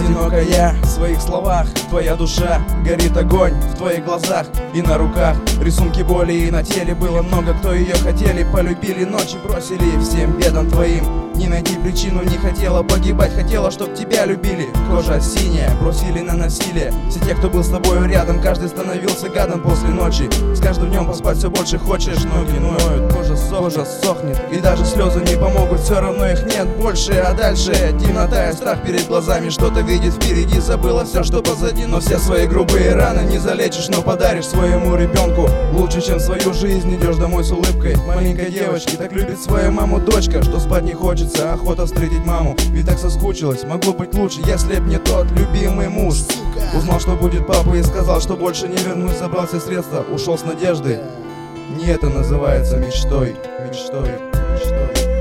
одинокая в своих словах. Твоя душа, горит огонь в твоих глазах и на руках. Рисунки боли и на теле, было много, кто ее хотели. Полюбили, ночи бросили всем бедам твоим. Не найти причину, не хотела погибать, хотела, чтоб тебя любили. Кожа синяя, бросили на насилие. Все те, кто был с тобою рядом, каждый становился гадом после ночи. С каждым днем поспать все больше хочешь, ноги ноют, кожа сохнет. И даже слезы не помогут, все равно их нет больше. А дальше темнота и страх перед глазами, что-то видит впереди, забыла все, что позади. Но все свои грубые раны не залечишь, но подаришь своему ребенку лучше, чем свою жизнь. Идешь домой с улыбкой маленькой девочки, так любит свою маму дочка, что спать не хочется. Охота встретить маму, ведь так соскучилась. Могло быть лучше, если б не тот любимый муж. Узнал, что будет папа, и сказал, что больше не вернусь. Собрал все средства, ушел с надеждой. Не это называется мечтой.